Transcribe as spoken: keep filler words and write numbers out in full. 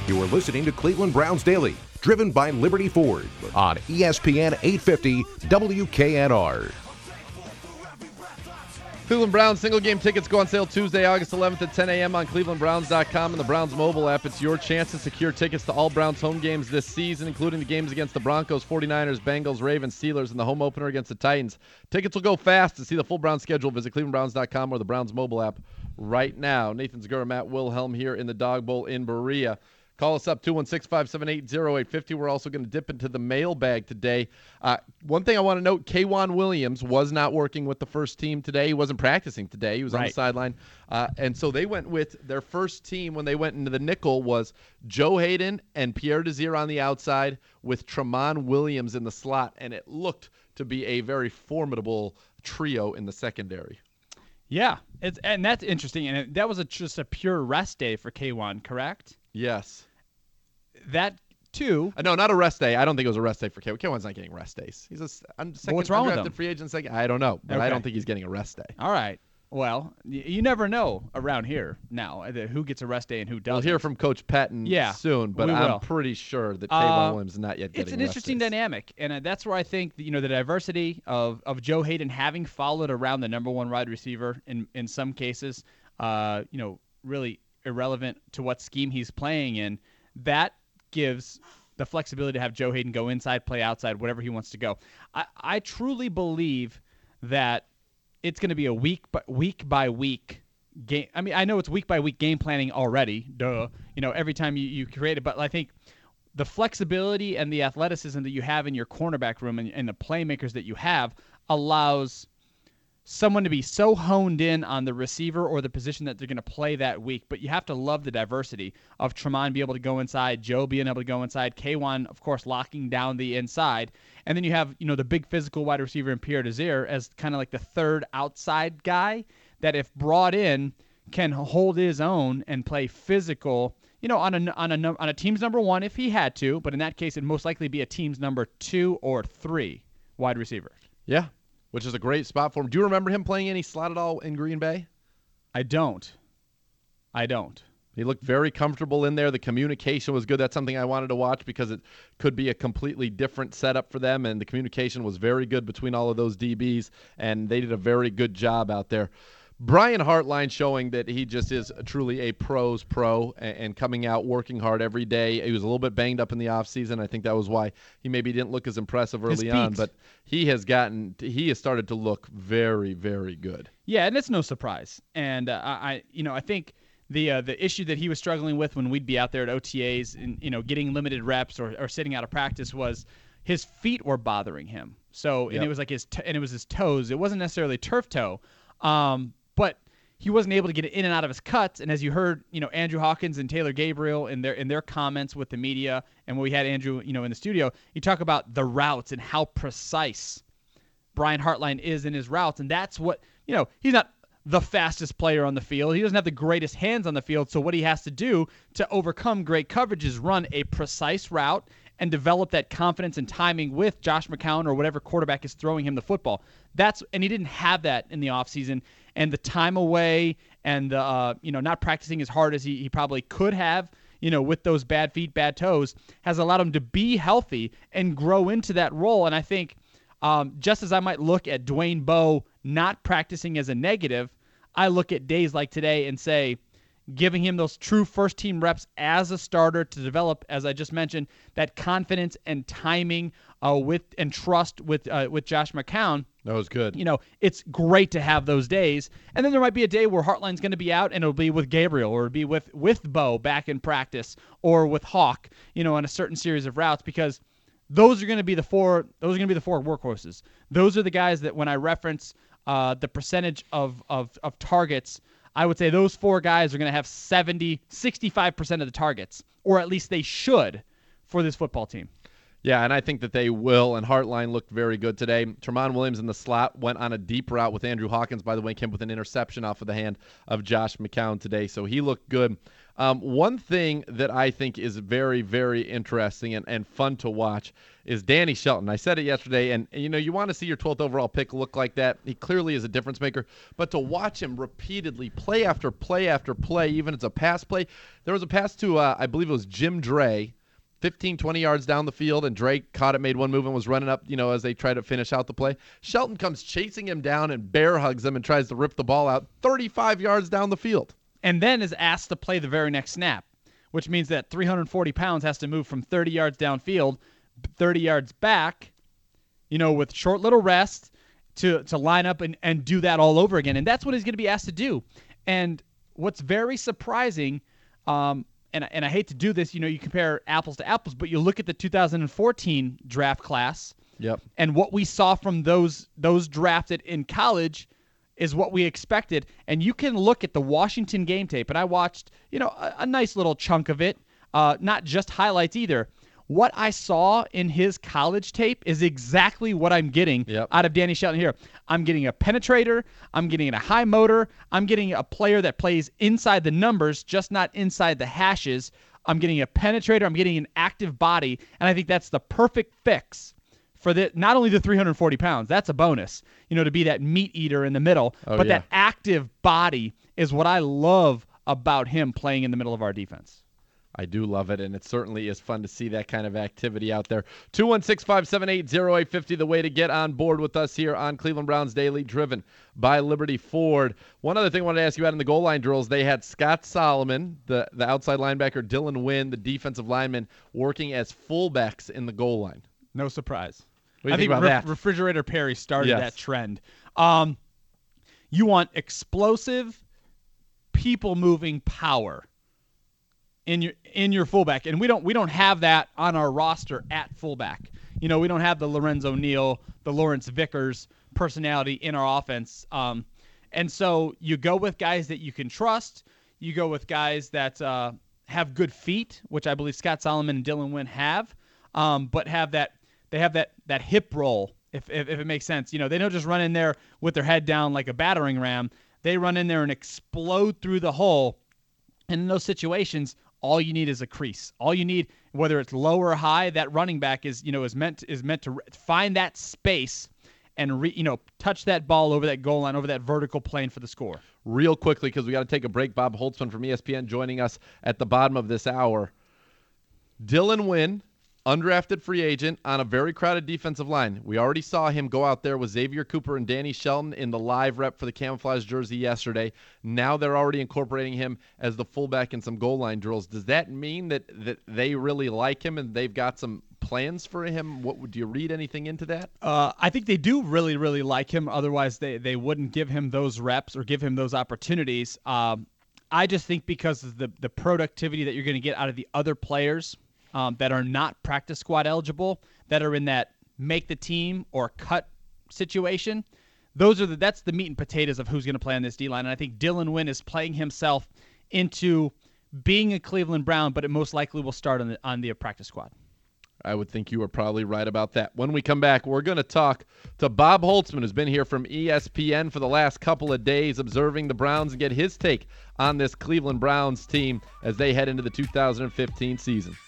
You are listening to Cleveland Browns Daily, driven by Liberty Ford on E S P N eight fifty W K N R. Cleveland Browns single game tickets go on sale Tuesday, August eleventh at ten a.m. on cleveland browns dot com and the Browns mobile app. It's your chance to secure tickets to all Browns home games this season, including the games against the Broncos, forty-niners, Bengals, Ravens, Steelers, and the home opener against the Titans. Tickets will go fast. To see the full Browns schedule, visit cleveland browns dot com or the Browns mobile app right now. Nathan Zegura, Matt Wilhelm here in the Dog Bowl in Berea. Call us up, two one six, five seven eight, zero eight five zero. We're also going to dip into the mailbag today. Uh, one thing I want to note, K'Waun Williams was not working with the first team today. He wasn't practicing today. He was right on the sideline. Uh, and so they went with their first team when they went into the nickel was Joe Hayden and Pierre Desir on the outside with Tramon Williams in the slot. And it looked to be a very formidable trio in the secondary. Yeah, it's and that's interesting. And it, that was a, just a pure rest day for K'Waun, correct? Yes. That, too. Uh, no, not a rest day. I don't think it was a rest day for K'Waun. K'Waun's not getting rest days. He's a un- second what's wrong with undrafted him? free agent. Second, I don't know, but Okay. I don't think he's getting a rest day. All right. Well, y- you never know around here now uh, who gets a rest day and who doesn't. We'll hear from Coach Patton Yeah, soon, but we I'm will. pretty sure that K'Waun Uh, Williams is not yet getting It's an rest interesting days. dynamic, and uh, that's where I think that, you know the diversity of, of Joe Hayden having followed around the number one wide receiver in in some cases, uh, you know, really irrelevant to what scheme he's playing in. That gives the flexibility to have Joe Hayden go inside, play outside, whatever he wants to go. I, I truly believe that it's going to be a week by week by week game. I mean, I know it's week by week game planning already. Duh. You know, every time you, you create it, but I think the flexibility and the athleticism that you have in your cornerback room and, and the playmakers that you have allows someone to be so honed in on the receiver or the position that they're going to play that week. But you have to love the diversity of Tramon being able to go inside, Joe being able to go inside, K'Waun, of course, locking down the inside. And then you have, you know, the big physical wide receiver in Pierre Desir as kind of like the third outside guy that, if brought in, can hold his own and play physical, you know, on a, on a, on a team's number one if he had to. But in that case, it'd most likely be a team's number two or three wide receiver. Yeah, which is a great spot for him. Do you remember him playing any slot at all in Green Bay? I don't. I don't. He looked very comfortable in there. The communication was good. That's something I wanted to watch because it could be a completely different setup for them, and the communication was very good between all of those D Bs, and they did a very good job out there. Brian Hartline showing that he just is truly a pro's pro and, and coming out working hard every day. He was a little bit banged up in the offseason. I think that was why he maybe didn't look as impressive early on, but he has gotten he has started to look very, very good. Yeah, and it's no surprise. And uh, I, you know, I think the uh, the issue that he was struggling with when we'd be out there at O T As and, you know, getting limited reps or, or sitting out of practice was his feet were bothering him. So, and Yep. it was like his t- and it was his toes. It wasn't necessarily turf toe. Um, but he wasn't able to get it in and out of his cuts. And as you heard, you know, Andrew Hawkins and Taylor Gabriel in their in their comments with the media, and when we had Andrew, you know, in the studio, he talked about the routes and how precise Brian Hartline is in his routes. And that's what, you know, he's not the fastest player on the field. He doesn't have the greatest hands on the field. So what he has to do to overcome great coverage is run a precise route and develop that confidence and timing with Josh McCown or whatever quarterback is throwing him the football. That's and he didn't have that in the offseason. And the time away and the, uh, you know, not practicing as hard as he, he probably could have, you know, with those bad feet, bad toes, has allowed him to be healthy and grow into that role. And I think um, just as I might look at Dwayne Bowe not practicing as a negative, I look at days like today and say, giving him those true first-team reps as a starter to develop, as I just mentioned, that confidence and timing uh, with and trust with uh, with Josh McCown. That was good. You know, it's great to have those days. And then there might be a day where Hartline's going to be out and it'll be with Gabriel or it'll be with, with Bo back in practice or with Hawk, you know, on a certain series of routes, because those are going to be the four those are going to be the four workhorses. Those are the guys that when I reference uh, the percentage of, of, of targets, I would say those four guys are going to have seventy, sixty-five percent of the targets, or at least they should, for this football team. Yeah, and I think that they will, and Hartline looked very good today. Tremont Williams in the slot went on a deep route with Andrew Hawkins, by the way, came with an interception off of the hand of Josh McCown today, so he looked good. Um, one thing that I think is very, very interesting and, and fun to watch is Danny Shelton. I said it yesterday, and, and you know, you want to see your twelfth overall pick look like that. He clearly is a difference maker, but to watch him repeatedly, play after play after play, even if it's a pass play. There was a pass to, uh, I believe it was Jim Dre, fifteen, twenty yards down the field, and Drake caught it, made one move, and was running up, you know, as they try to finish out the play. Shelton comes chasing him down and bear hugs him and tries to rip the ball out thirty-five yards down the field. And then is asked to play the very next snap, which means that three hundred forty pounds has to move from thirty yards downfield, thirty yards back, you know, with short little rest to, to line up and, and do that all over again. And that's what he's going to be asked to do. And what's very surprising, um, and, and I hate to do this, you know, you compare apples to apples, but you look at the two thousand fourteen draft class, yep, and what we saw from those those drafted in college is what we expected. And you can look at the Washington game tape, and I watched, you know, a, a nice little chunk of it, uh, not just highlights either. What I saw in his college tape is exactly what I'm getting yep. out of Danny Shelton here. I'm getting a penetrator. I'm getting a high motor. I'm getting a player that plays inside the numbers, just not inside the hashes. I'm getting a penetrator. I'm getting an active body, and I think that's the perfect fix for the not only the three hundred forty pounds, that's a bonus, you know, to be that meat eater in the middle, oh, but yeah. that active body is what I love about him playing in the middle of our defense. I do love it, and it certainly is fun to see that kind of activity out there. two one six, five seven eight, zero eight five zero, the way to get on board with us here on Cleveland Browns Daily, driven by Liberty Ford. One other thing I wanted to ask you about in the goal line drills, they had Scott Solomon, the, the outside linebacker, Dylan Wynn, the defensive lineman, working as fullbacks in the goal line. No surprise. What do you I think think about Re- that? Refrigerator Perry started Yes. that trend. Um, you want explosive, people-moving power in your in your fullback, and we don't we don't have that on our roster at fullback. You know, we don't have the Lorenzo Neal, the Lawrence Vickers personality in our offense. Um, and so you go with guys that you can trust. You go with guys that uh, have good feet, which I believe Scott Solomon and Dylan Wynn have, um, but have that they have that that hip roll, if, if if it makes sense. You know, they don't just run in there with their head down like a battering ram. They run in there and explode through the hole. And in those situations, all you need is a crease. All you need, whether it's low or high, that running back is, you know, is meant is meant to find that space and re, you know, touch that ball over that goal line, over that vertical plane for the score. Real quickly, because we got to take a break. Bob Holtzman from E S P N joining us at the bottom of this hour. Dylan Wynn, undrafted free agent on a very crowded defensive line. We already saw him go out there with Xavier Cooper and Danny Shelton in the live rep for the camouflage jersey yesterday. Now they're already incorporating him as the fullback in some goal line drills. Does that mean that, that they really like him and they've got some plans for him? What would you read anything into that? Uh, I think they do really, really like him. Otherwise, they, they wouldn't give him those reps or give him those opportunities. Um, I just think because of the, the productivity that you're going to get out of the other players Um, that are not practice squad eligible, that are in that make the team or cut situation. Those are the that's the meat and potatoes of who's going to play on this D-line. And I think Dylan Wynn is playing himself into being a Cleveland Brown, but it most likely will start on the on the practice squad. I would think you are probably right about that. When we come back, we're going to talk to Bob Holtzman, who's been here from E S P N for the last couple of days, observing the Browns, and get his take on this Cleveland Browns team as they head into the two thousand fifteen season.